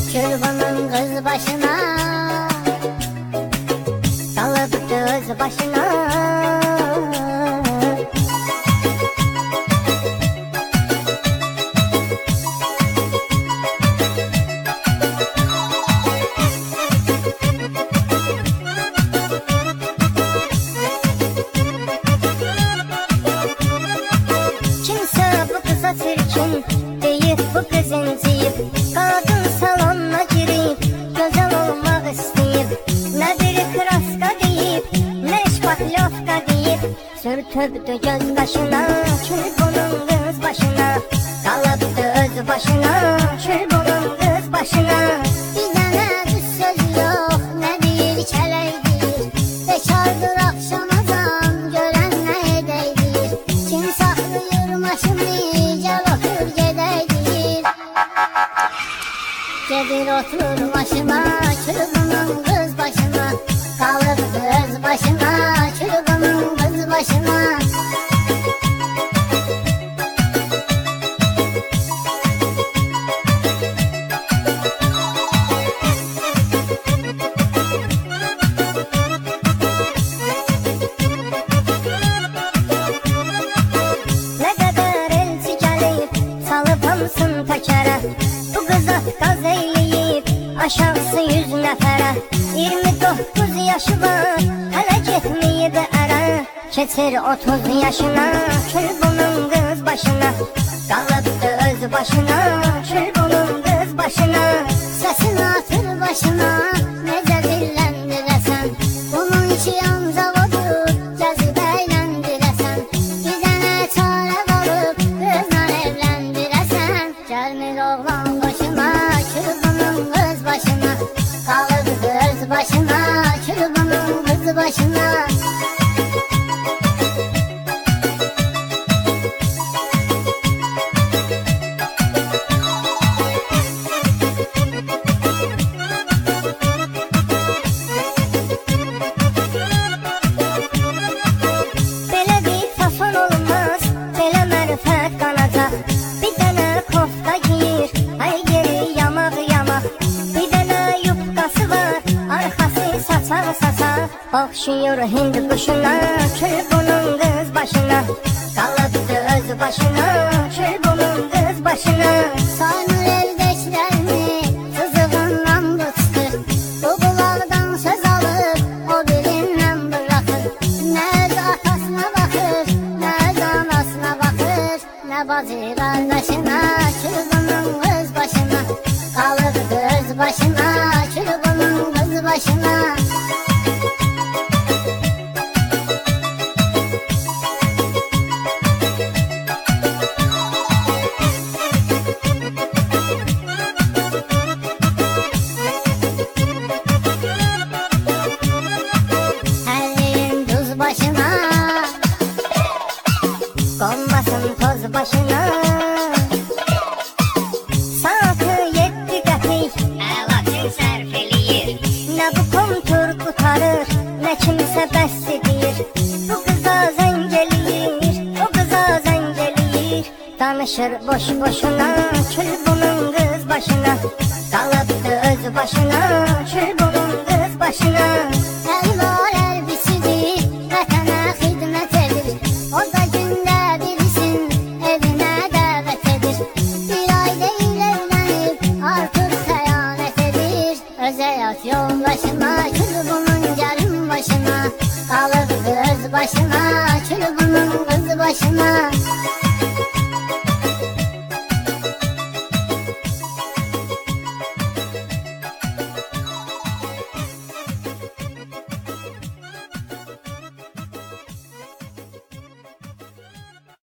Çırpının kız başına, kalıp göz başına. Çirkin deyip bu kızın ziyip, kadın salonuna girip güzel olmak isteyip, ne bir kraska deyip, ne şpatlovka deyip, sürtübdü göz başına, çırpının kız başına, kalıptı öz başına, çırpının kız başına. Bir tane düz söz yok, ne bir keleydir, bekardır akşamazan gören ne edeydir, kim saklıyor maşını gelir otur başıma, çırpının kız başına, kalıp kız başına, çırpının kız başına. Ne kadar elçi gelip salıpamsın tekere, bu kız gaz eyleyip aşağısı 100 nəfərə. 29 yaşı var, hələ getməyib ərə, keçir 30 yaşına, çırpının kız başına, qalıbdı öz başına, çırpının kız başına. Səsini atır başına, necə dilləndirəsən, bunun ki yan zavodur, gəzib əyləndirəsən, bir dənə çarə qalıb, qızla evləndirəsən, gəlmir oğlan başına, çırpının kız başına, kalıp kız başına, çırpının kız başına. Belə bir fason olmaz, belə mərifət qanacaq, bir dənə kofta giyir, ay geri yamaq yamaq, bir dənə yubqası var, arxası saçaq saçaq, oxşuyur hindi quşuna, çırpının kız başına, kalıptı öz başına, çırpının kız başına. Saymır evdekilərini, sızığından bıçdır, bu qulaqdan söz alır, o birindən bırakır, nə öz atasına baxır, nə öz anasına baxır, nə bacı qardaşına, çırpının kız başına, kalıp kız başına, çırpının kız başına. Her yerin tuz başına, konmasın toz başına. Saatı 7 qəpik, əlaçın sərf eləyir, nə bu kontur qutarır, nə kimsə bəs edir, bu qıza zəng eləyir, o qıza zəng eləyir, danışır boş boşuna, çırpının kız başına, kalıptı öz başına, çırpının kız başına. El var elbisidir, vətənə xidmət edir, o da gündə birisin, evinə dəvət edir, bir ay deyil evlənib, artıq xəyanət edir, öz həyat yoldaşına, çırpının gəlin başına, kalıp kız başına, çırpının kız başına.